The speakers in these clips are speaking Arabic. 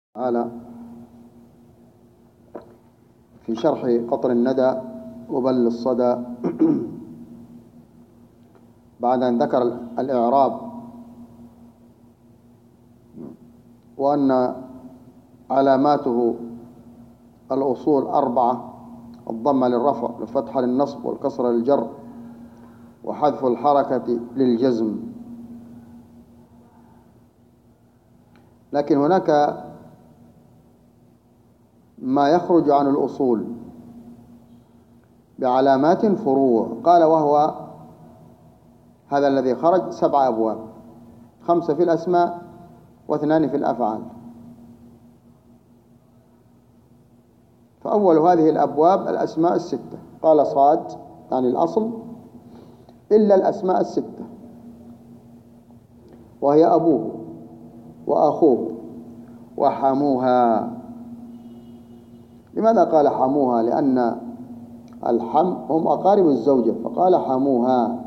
تعالى في شرح قطر الندى وبل الصدى بعد أن ذكر الإعراب وأن علاماته الأصول 4: الضمة للرفع والفتحة للنصب والكسرة للجر وحذف الحركة للجزم. لكن هناك ما يخرج عن الأصول بعلامات فروع، قال وهو هذا الذي خرج 7 أبواب، 5 في الأسماء و2 في الأفعال. فأول هذه الأبواب الأسماء 6، قال صاد يعني الأصل إلا الأسماء 6، وهي أبوه وأخوه وحموها. لماذا قال حموها؟ لأن الحم هم أقارب الزوجة، فقال حموها.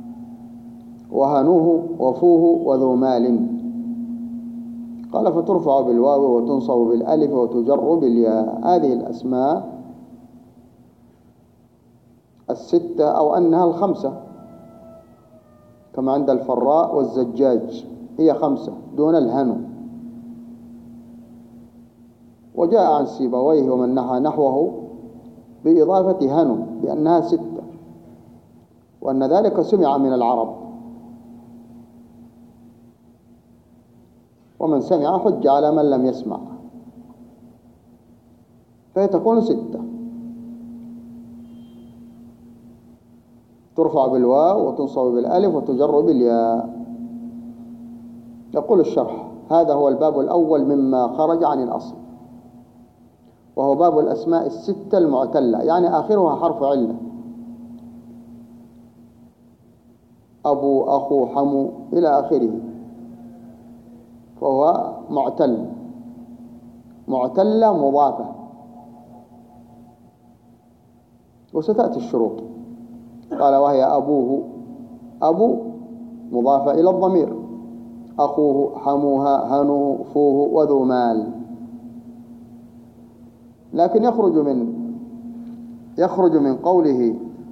وهنوه وفوه وذو مال، قال فترفع بالواو وتنصب بالألف وتجر بالياء. هذه الأسماء 6 أو أنها 5 كما عند الفراء والزجاج، هي 5 دون الهنو. وجاء عن سيبويه ومن نحى نحوه بإضافة هنو بأنها 6، وأن ذلك سمع من العرب، ومن سمع حج على من لم يسمع، فهي تكون 6 ترفع بالواو وتنصب بالألف وتجر بالياء. يقول الشرح: هذا هو الباب الأول مما خرج عن الأصل، وهو باب الأسماء 6 المعتلة، يعني آخرها حرف علة: أبو أخو حمو إلى آخره، فهو معتلة مضافة. وستأتي الشروط، قال وهي أبوه، أبو مضافة إلى الضمير، أخوه حموها هنوه فوه وذو مال. لكن يخرج من قوله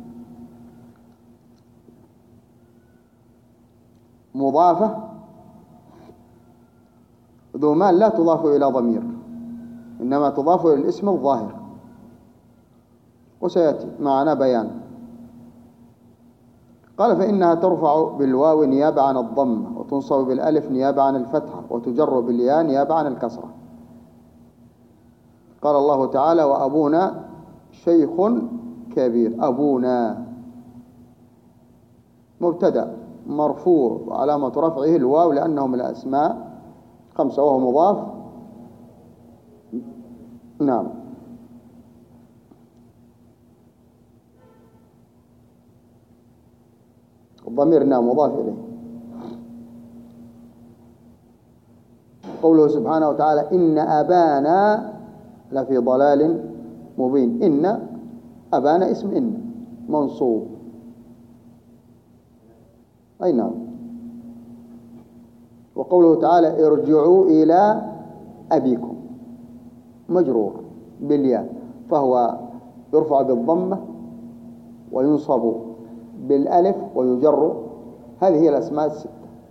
مضافة ذو مال لا تضاف إلى ضمير، إنما تضاف إلى الاسم الظاهر، وسيأتي معنا بيان. قال فإنها ترفع بالواو نيابة عن الضمة، وتنصب بالألف نيابة عن الفتحة، وتجر بالياء نيابة عن الكسرة. قال الله تعالى: وأبونا شيخ كبير. أبونا مبتدأ مرفوع وعلامة رفعه الواو لأنه من الأسماء 5 وهو مضاف. نعم. الضمير نعم مضاف إليه. قوله سبحانه وتعالى: إن أبانا لفي ضلال مبين. إن أبانا اسم إن منصوب، أي نعم. وقوله تعالى: ارجعوا إلى أبيكم مجرور بالياء، فهو يرفع بالضمة وينصب بالألف ويجر. هذه هي الأسماء 6.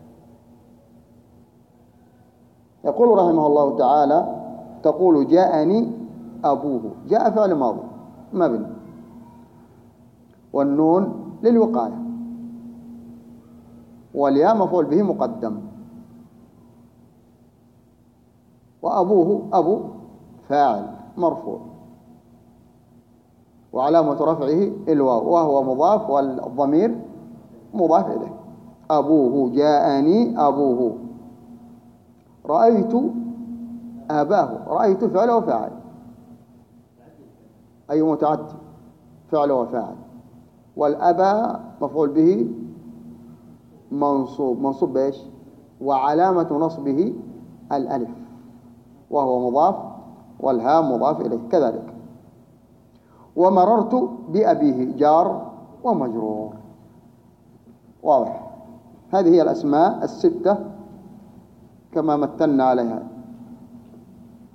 يقول رحمه الله تعالى: تقول جاءني أبوه. جاء فعل ماضي مبني، والنون للوقاية، والياء مفعول به مقدم، وأبوه أبو فاعل مرفوع وعلامة رفعه الواو، وهو مضاف والضمير مضاف إليه. أبوه جاءني أبوه. رأيت أباه. رأيت فعل وفاعل، أي متعدي فعل وفاعل، والأبا مفعول به منصوب بإيش؟ وعلامة نصبه الألف، وهو مضاف، والهاء مضاف إليه كذلك. ومررت بأبيه جار ومجرور. واضح؟ هذه هي الأسماء 6 كما مثلنا عليها.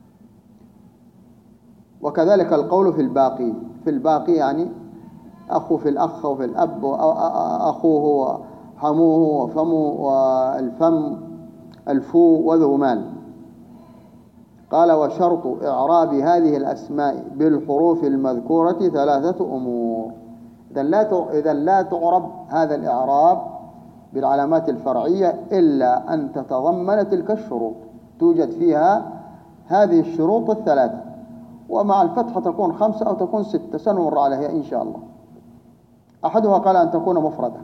وكذلك القول في الباقي. في الباقي يعني أخو في الأخ وفي الأب أخوه وحموه وفمه والفم الفو وذو مال. قال وشرط إعراب هذه الأسماء بالحروف المذكورة ثلاثة أمور. إذا لا تعرب هذا الإعراب بالعلامات الفرعية إلا أن تتضمن تلك الشروط، توجد فيها هذه الشروط الثلاثة، ومع الفتحة تكون 5 أو تكون 6 سنمر عليها إن شاء الله. أحدها قال أن تكون مفردة.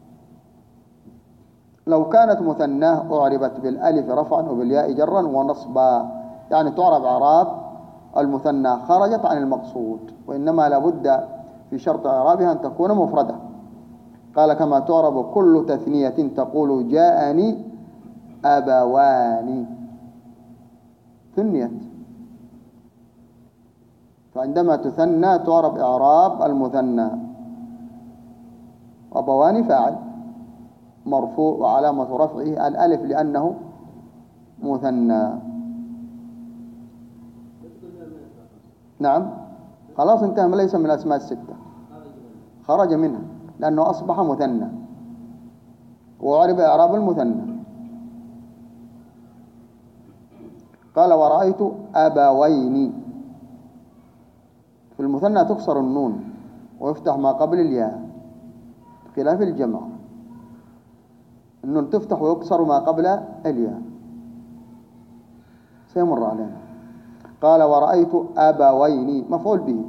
لو كانت مثناه أعربت بالألف رفعا وبالياء جرا ونصبا، يعني تعرب إعراب المثنى خرجت عن المقصود، وإنما لابد في شرط إعرابها أن تكون مفردة. قال كما تعرب كل تثنية تقول جاءني أبوان، ثنيت. فعندما تثنى تعرب إعراب المثنى. أبوان فاعل مرفوع وعلامة رفعه الألف لأنه مثنى. نعم خلاص انتهى، ليس من الأسماء الستة، خرج منها لأنه أصبح مثنى وعرب إعراب المثنى. قال ورأيت أبوين. في المثنى تكسر النون ويفتح ما قبل الياء بخلاف الجمع، النون تفتح ويكسر ما قبل الياء، سيمر علينا. قال ورأيت أبوين مفعول به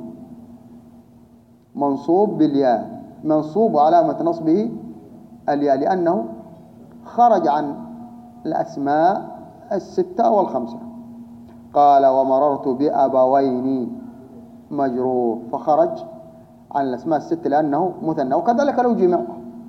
منصوب بالياء، منصوب وعلامة نصبه الياء لأنه خرج عن الأسماء الستة أو الخمسة. قال ومررت بأبوين مجرور، فخرج عن الأسماء الستة لأنه مثنى، وكذلك لو جمع.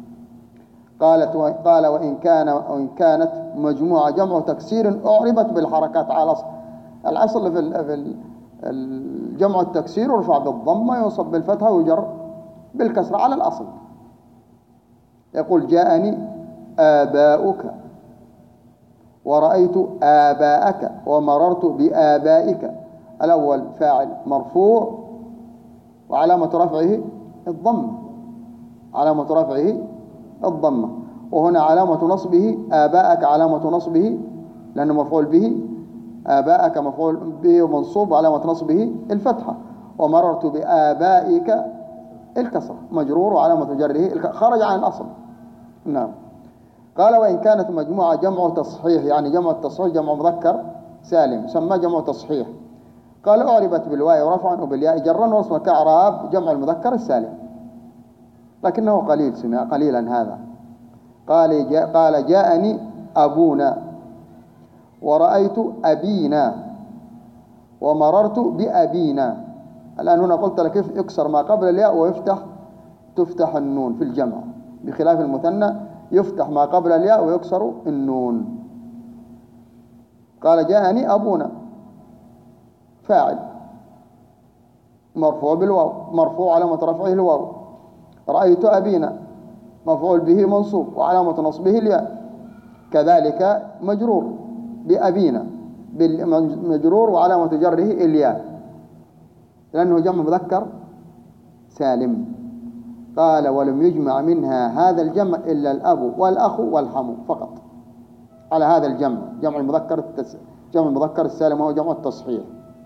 قال وإن كانت مجموعة جمع تكسير أعربت بالحركات على الأصل. في الجمع التكسير يرفع بالضمة ينصب بالفتحة ويجر بالكسر على الأصل. يقول جاءني آباؤك ورأيت آباءك ومررت بآبائك. الأول فاعل مرفوع وعلامة رفعه الضمة، علامة رفعه الضمة. وهنا علامة نصبه آباءك، علامة نصبه لأنه مفعول به، آباءك مفعول به ومنصوب وعلامة نصبه الفتحة. ومررت بآبائك الكسرة مجرور وعلامة جره خرج عن الأصل. نعم. قال وإن كانت مجموعة جمع تصحيح، يعني جمع التصحيح جمع مذكر سالم سماه جمع تصحيح. قال أعربت بالواو رفعا وبالياء جرا ونصبا كإعراب جمع المذكر السالم، لكنه قليل، سمع قليلا هذا. قال جاءني أبونا ورأيت أبينا ومررت بأبينا. الآن هنا قلت لك يكسر ما قبل الياء تفتح النون في الجمع، بخلاف المثنى يفتح ما قبل الياء ويكسر النون. قال جاءني أبونا فاعل مرفوع بالواو، مرفوع علامة رفعه الواو. رأيت أبينا مفعول به منصوب وعلامة نصبه الياء، كذلك مجرور بأبينا مجرور وعلامة جره الياء لأنه جمع مذكر سالم. قال ولم يجمع منها هذا الجمع إلا الأب والأخ والحم فقط، على هذا الجمع جمع المذكر السالم وهو جمع التصحيح.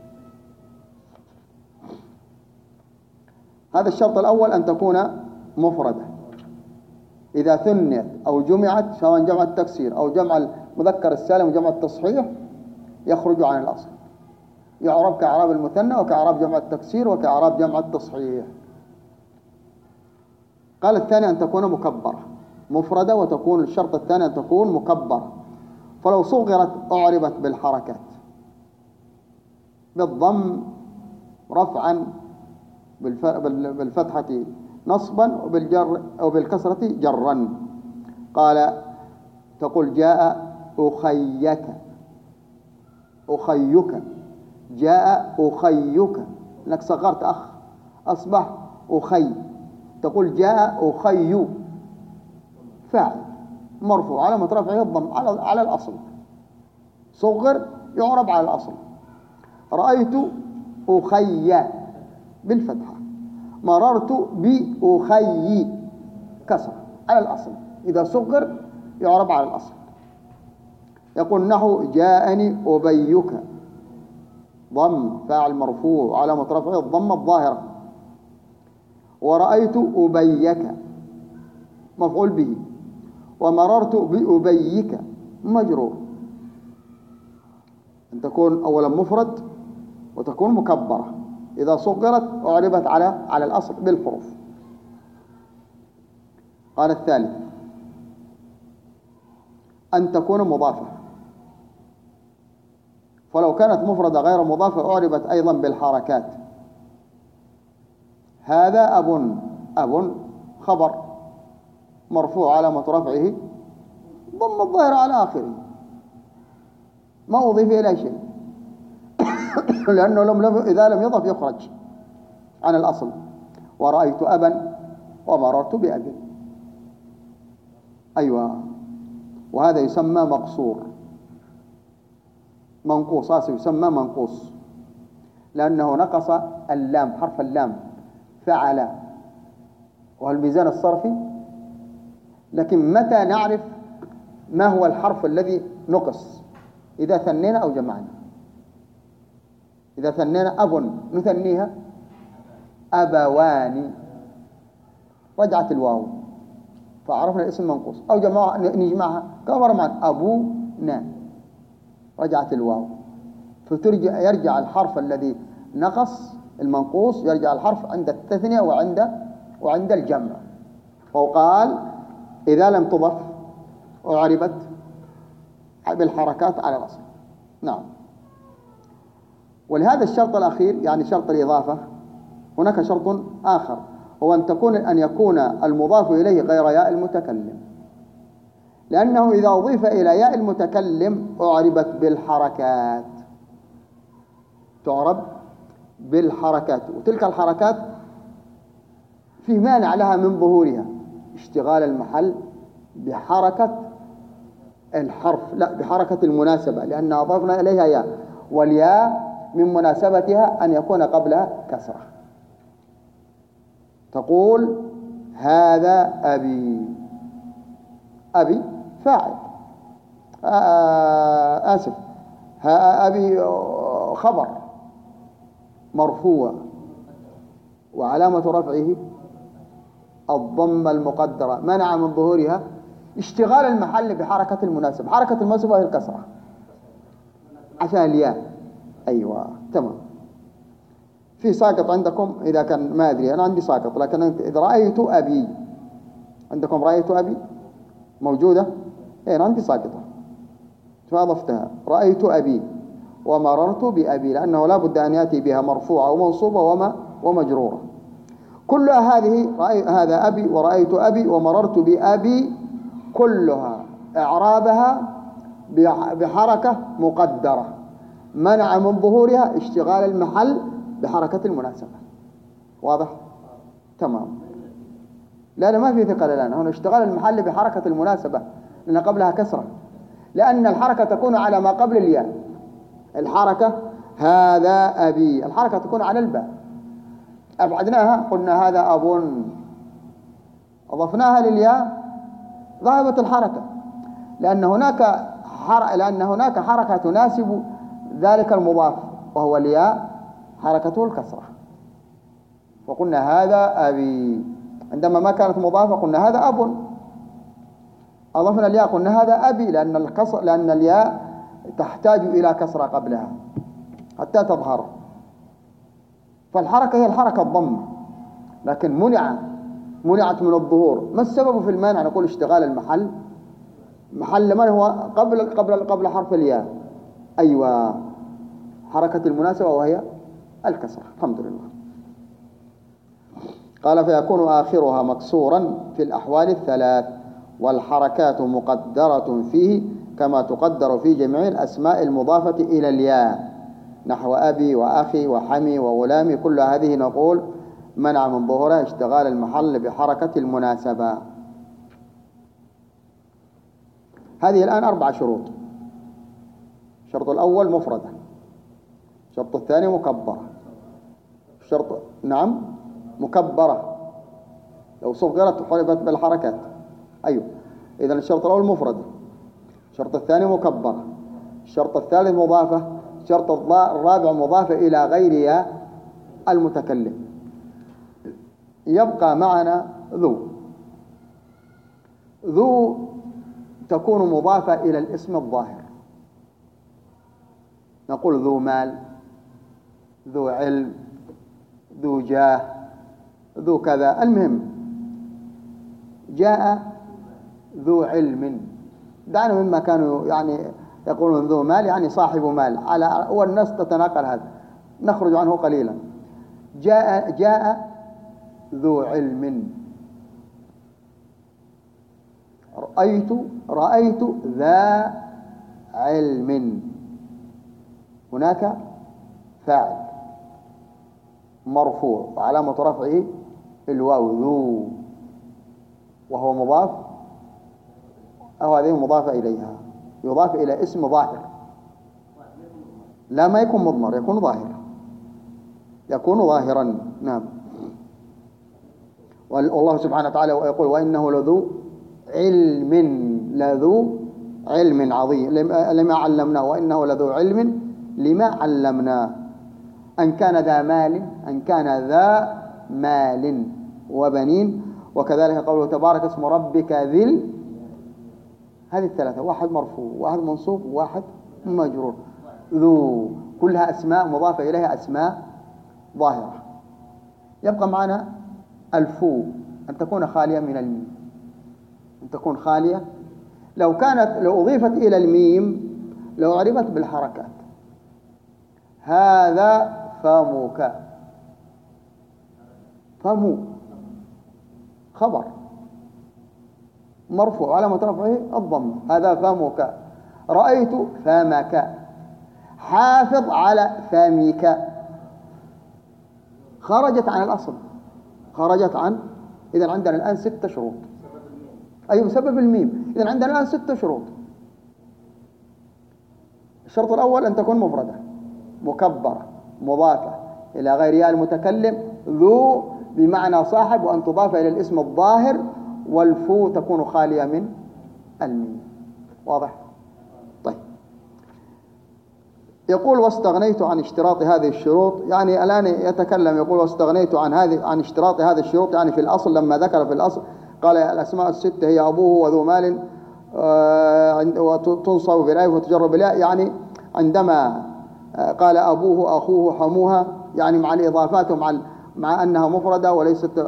هذا الشرط الأول أن تكون مفردة. إذا ثنيت أو جمعت سواء جمع التكسير أو جمع المذكر السالم وجمع التصحيح يخرج عن الأصل، يعرب كإعراب المثنى وكإعراب جمع التكسير وكإعراب جمع التصحيح. قال الثاني أن تكون مكبرة مفردة، وتكون الشرط الثاني أن تكون مكبرة. فلو صغرت أعربت بالحركات بالضم رفعا بالفتحة نصبا وبالجر أو بالكسرة جرا. قال تقول جاء أخيك، أخيك جاء أخيك، لأنك صغرت أخ أصبح أخي. تقول جاء أخي فاعل مرفوع علامة رفعه الضم على الأصل، صغر يعرب على الأصل. رأيت أخي بالفتحة، مررت بأخي كسر على الأصل، إذا صغر يعرب على الأصل. يقول نحو جاءني أبيك، ضم فاعل مرفوع علامة رفعه الضمة الظاهرة. ورأيت أبيك مفعول به. ومررت بأبيك مجرور، أن تكون أولا مفرد وتكون مكبرة، إذا صغرت أعربت على الأصل بالحروف. قال الثالث أن تكون مضافة، فلو كانت مفردة غير مضافة أعربت أيضا بالحركات. هذا أب، أب خبر مرفوع علامة رفعه ضم الظاهر على آخره، ما أضيف إلى شيء لأنه إذا لم يضف يخرج عن الأصل. ورأيت أبا ومررت بأب، أيوة، وهذا يسمى مقصور، منقوص، يسمى منقوص لأنه نقص اللام، حرف اللام فعل، والميزان الصرفي. لكن متى نعرف ما هو الحرف الذي نقص؟ إذا ثنينا أو جمعنا. إذا ثنينا أب نثنيها أبوان، رجعت الواو فعرفنا الاسم منقوص. أو نجمعها كما مر معنا أبونا، رجعت الواو، يرجع الحرف الذي نقص المنقوص، يرجع الحرف عند التثنية وعند الجمع. وقال إذا لم تضف أعربت بالحركات على الأصل. نعم. ولهذا الشرط الأخير يعني شرط الإضافة هناك شرط آخر، هو أن يكون المضاف إليه غير ياء المتكلم، لأنه إذا أضيف إلى ياء المتكلم أعربت بالحركات، تعرب بالحركات. وتلك الحركات فيه مانع لها من ظهورها، اشتغال المحل بحركة الحرف، لا بحركة المناسبة، لأن أضفنا إليها ياء، والياء من مناسبتها أن يكون قبلها كسرة. تقول هذا أبي، أبي فاعل، آسف، أبي خبر مرفوع وعلامة رفعه الضمة المقدرة، منع من ظهورها اشتغال المحل بحركة المناسبة. حركة المناسبة هي الكسرة عشان الياء. أيوة تمام. في ساقط عندكم إذا كان، ما أدري أنا عندي ساقط، لكن إذا رأيت أبي عندكم، رأيت أبي موجودة؟ إيه أنا عندي ساقطة فأضفتها، رأيت أبي ومررت بأبي، لأنه لا بد أن يأتي بها مرفوعة ومنصوبة ومجرورة. كلها هذه هذا أبي ورأيت أبي ومررت بأبي كلها إعرابها بحركة مقدرة، منع من ظهورها اشتغال المحل بحركة المناسبة. واضح؟ تمام. لا ما في ثقل الآن، هنا اشتغال المحل بحركة المناسبة لأن قبلها كسرة، لأن الحركة تكون على ما قبل الياء. الحركة هذا أبي، الحركة تكون على الباء، أبعدناها قلنا هذا أب، أضفناها للياء ذهبت الحركة، لأن هناك حركة تناسب ذلك المضاف وهو الياء، حركته الكسرة. وقلنا هذا أبي، عندما ما كانت مضافة قلنا هذا أب، أضفنا الياء قلنا هذا أبي، لأن الياء تحتاج إلى كسرة قبلها حتى تظهر. فالحركة هي الحركة الضمة، لكن منعت من الظهور. ما السبب في المانع؟ نقول اشتغال المحل، محل من هو قبل حرف الياء؟ أيوة، حركة المناسبة وهي الكسرة. الحمد لله. قال فيكون آخرها مكسورا في الأحوال الثلاث، والحركات مقدرة فيه كما تقدر في جميع الأسماء المضافة إلى الياء، نحو أبي وأخي وحمي وغلامي، كل هذه نقول منع من ظهورها اشتغال المحل بحركة المناسبة. هذه الآن 4 شروط. الشرط الأول مفردة، الشرط الثاني مكبرة، شرط نعم مكبرة، لو صغرت وحرفت بالحركات. أيوه، إذن الشرط الأول مفردة، الشرط الثاني مكبرة، الشرط الثالث مضافة، الشرط الرابع مضافة إلى غير ياء المتكلم. يبقى معنا ذو تكون مضافة إلى الاسم الظاهر، نقول ذو مال، ذو علم، ذو جاه، ذو كذا. المهم جاء ذو علم، دعنا مما كانوا يعني يقولون ذو مال يعني صاحب مال، والناس تتناقل هذا، نخرج عنه قليلا. جاء ذو علم، رأيت ذا علم، هناك فاعل مرفوع وعلامة رفعه الواو ذو، وهو مضاف، أو هذه مضافة إليها، يضاف إلى اسم ظاهر. لا، ما يكون مضمر، يكون ظاهر، يكون ظاهرا. نعم. والله سبحانه وتعالى يقول وإنه لذو علم عظيم لما علمناه، وإنه لذو علم لما علمناه، أن كان ذا مال، أن كان ذا مال وبنين. وكذلك قوله تبارك اسم ربك هذه الثلاثة، واحد مرفوع، واحد منصوب، وواحد مجرور. ذو كلها أسماء مضافة إليها أسماء ظاهرة. يبقى معنا الفو، أن تكون خالية من الميم، أن تكون خالية. لو أضيفت إلى الميم لو عرفت بالحركات. هذا فمك، فمو خبر مرفوع علامة رفعه الضمة، هذا فمك. رأيت فمك، حافظ على فمك، خرجت عن الأصل، خرجت عن. إذن عندنا الآن 6 شروط. أي بسبب الميم. إذن عندنا الآن 6 شروط. الشرط الأول أن تكون مفردة مكبرة مضافة إلى غير ياء المتكلم، ذو بمعنى صاحب، وأن تضاف إلى الاسم الظاهر، والفو تكون خالية من الميم. واضح؟ طيب، يقول واستغنيت عن اشتراط هذه الشروط، يعني الآن يتكلم يقول واستغنيت عن اشتراط هذه الشروط، يعني في الأصل لما ذكر في الأصل قال الأسماء الستة هي أبوه وذو مال وتنصب بالألف وتجر بالياء، يعني عندما قال أبوه أخوه حموها، يعني مع الإضافات مع أنها مفردة وليست.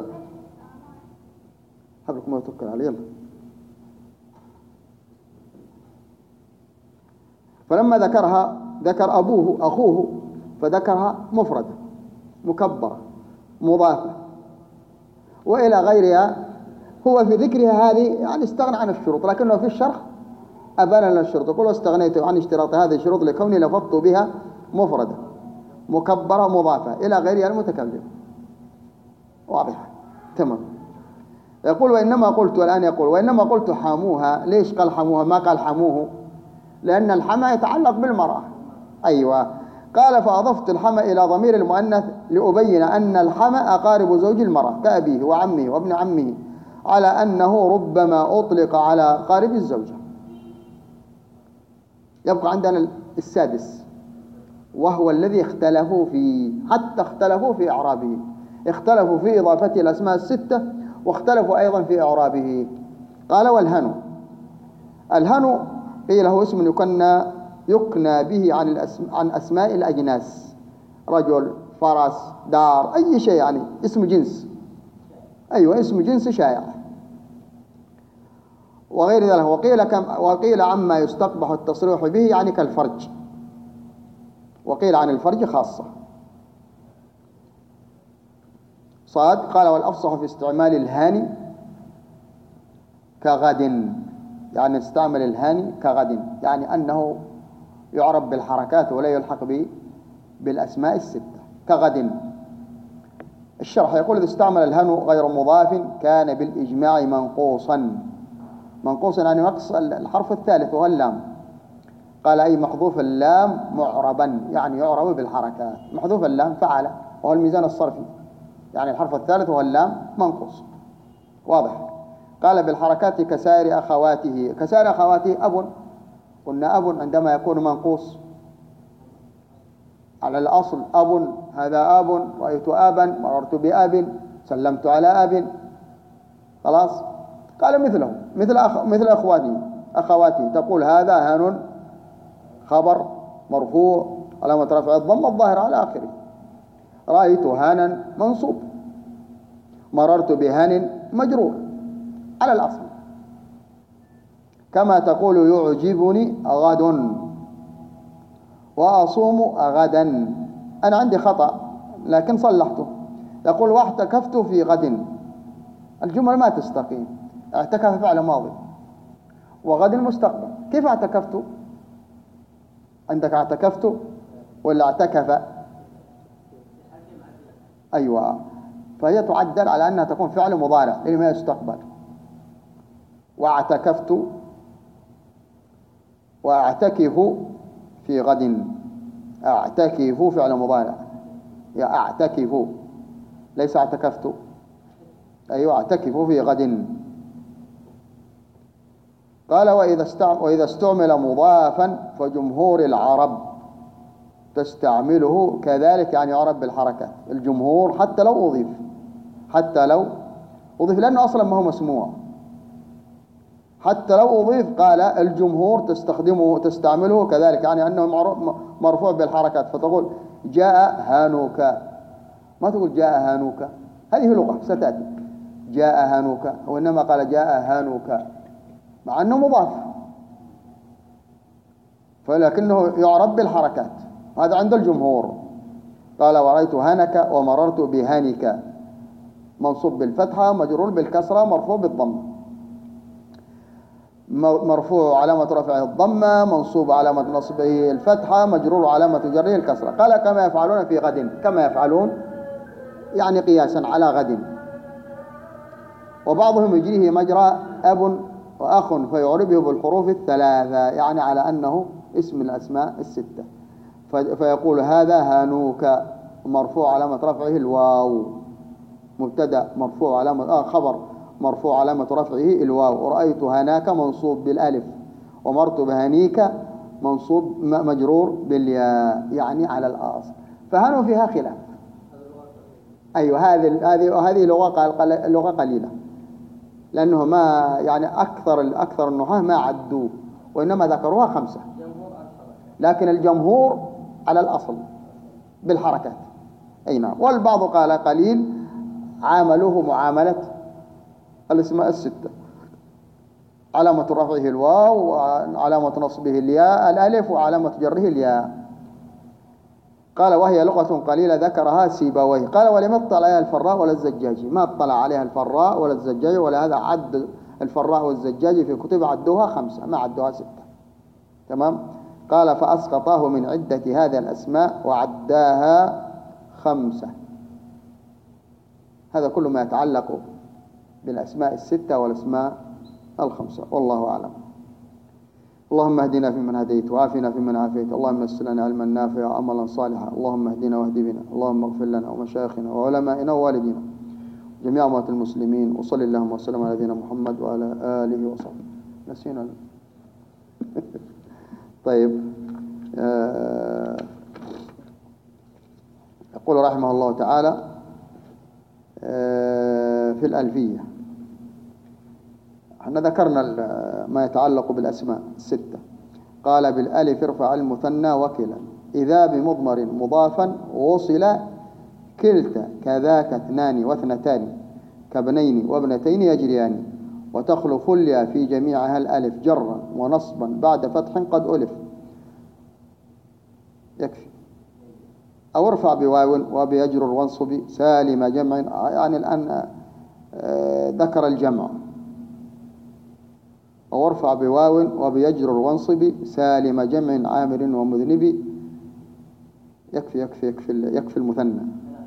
حبلكم ما يتوكل علي، يلا. فلما ذكر أبوه أخوه فذكرها مفردة مكبرة مضافة وإلى غيرها. هو في ذكرها هذه يعني استغنى عن الشروط، لكنه في الشرح أبان لنا الشروط. يقول واستغنيت عن اشتراط هذه الشروط لكوني لفظت بها مفردة مكبرة مضافة إلى غيرها المتكلم. واضح؟ تمام. يقول وإنما قلت، والآن يقول وإنما قلت حموها. ليش قال حموها ما قال حموه؟ لأن الحمى يتعلق بالمرأة. أيوة. قال فأضفت الحمى إلى ضمير المؤنث لأبين أن الحمى أقارب زوج المرأة كأبيه وعمه وابن عمه، على أنه ربما أطلق على قارب الزوجة. يبقى عندنا السادس، وهو الذي اختلفوا فيه، حتى اختلفوا في إعرابه، اختلفوا في إضافته الأسماء الستة، واختلفوا أيضا في إعرابه. قال والهنو. الهنو قيل هو اسم يكنى به عن أسماء الأجناس، رجل، فرس، دار، أي شيء، يعني اسم جنس. أيوة، اسم جنس شائع وغير ذلك. وقيل عما يستقبح التصريح به، يعني كالفرج، وقيل عن الفرج خاصة. صاد. قال والأفصح في استعمال الهاني كغد، يعني استعمل الهاني كغد، يعني أنه يعرف بالحركات ولا يلحق بالأسماء الستة كغد. الشرح يقول إذا استعمل الهنو غير مضاف كان بالإجماع منقوصا يعني نقص الحرف الثالث وهو اللام. قال أي محذوف اللام معربا، يعني يعرب بالحركات. محذوف اللام فعل وهو الميزان الصرفي، يعني الحرف الثالث وهو اللام منقوص. واضح؟ قال بالحركات كسائر أخواته. كسائر أخواته أب، قلنا أب عندما يكون منقوص على الأصل أب، هذا أب، رأيت أبا، مررت بأب، سلمت على أب. خلاص؟ قال مثله مثل أخواته تقول هذا هان خبر مرفوع علامة رفع الضم الظاهر على آخره، رأيت هانا منصوب، مررت بهان مجرور على الأصل. كما تقول يعجبني غد وأصوم غدا. أنا عندي خطأ لكن صلحته، يقول واعتكفت في غد، الجملة ما تستقيم. اعتكف فعل ماضي وغد المستقبل، كيف اعتكفت؟ عندك اعتكفت ولا اعتكف؟ أيوة، فهي تعدل على أنها تكون فعل مضارع لما يستقبل. واعتكفت واعتكف في غد، اعتكف فعل مضارع، يا اعتكف ليس اعتكفت. أيوة اعتكف في غد. قال وإذا استعمل مضافا فجمهور العرب تستعمله كذلك، يعني يعرب بالحركات. الجمهور حتى لو أضيف لأنه أصلا ما هو مسموع، حتى لو أضيف قال الجمهور تستعمله كذلك، يعني أنه مرفوع بالحركات. فتقول جاء هانوك، ما تقول جاء هانوك، هذه لغة ستأتي جاء هانوك، وإنما قال جاء هانوك مع أنه مضاف، فلكنه يعرب بالحركات، هذا عند الجمهور. قال ورأيت هانك ومررت بهانك، منصوب بالفتحة مجرور بالكسرة مرفوع بالضم، مرفوع علامة رفعه الضمة، منصوب علامة نصبه الفتحة، مجرور علامة جره الكسرة. قال كما يفعلون في غد، كما يفعلون يعني قياسا على غد. وبعضهم يجريه مجرى أب وأخ فيعربه بالحروف الثلاثة، يعني على أنه اسم الأسماء الستة. فيقول هذا هانوك مرفوع علامة رفعه الواو، مبتدأ مرفوع علامة خبر مرفوع علامة رفعه الواو. ورأيت هناك منصوب بالألف، ومرت بهنيك منصوب مجرور بالياء، يعني على الأصل. فهنوا فيها خلاف. أيوة هذه لغة قليلة، لأنه ما يعني أكثر النحاة ما عدوا، وإنما ذكروها 5، لكن الجمهور على الأصل بالحركات. أي نعم. والبعض قال قليل عاملوه معاملة الاسماء الستة، علامة رفعه الواو، وعلامة نصبه الألف، وعلامة جره الياء. قال وهي لغة قليلة ذكرها سيبويه. قال ولم يطلع عليها الفراء ولا الزجاجي، ما اطلع عليها الفراء ولا الزجاجي، ولا هذا عد الفراء والزجاجي في كتب عدوها 5 ما عدوها 6. تمام. قال فأسقطاه من عدة هذه الأسماء وعداها 5. هذا كل ما يتعلق بالأسماء ال6 والأسماء ال5، والله أعلم. اللهم اهدنا فيمن هديت، وعافنا فيمن عافيت، اللهم يسر لنا علما نافعا وعملا صالحا، اللهم اهدنا واهد بنا، اللهم اغفر لنا ومشايخنا وعلمائنا ووالدينا جميع أموات المسلمين. وصل اللهم وسلم على نبينا محمد وعلى آله وصحبه. نسينا طيب. يقول رحمه الله تعالى في الألفية، احنا ذكرنا ما يتعلق بالأسماء ال6. قال بالألف ارفع المثنى وكلا، إذا بمضمر مضافا وصل كلتا، كذاك 2 و2 كابنين وابنتين يجريان، وتخلف اليا في جميعها الألف جرا ونصبا بعد فتح قد ألف. يكفي. أو ارفع بواو وبيجرر وانصب سالم جمع، يعني الآن ذكر الجمع. أو ارفع بواو وبيجرر وانصب سالم جمع عامر ومذنب. يكفي المثنى.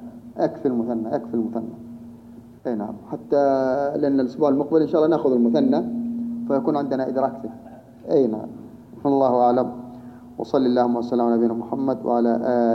أي نعم. حتى لأن الأسبوع المقبل إن شاء الله نأخذ المثنى فيكون عندنا إدراك فيه. أي نعم. الله أعلم. وصلى اللهم وسلم على نبينا محمد وعلى آله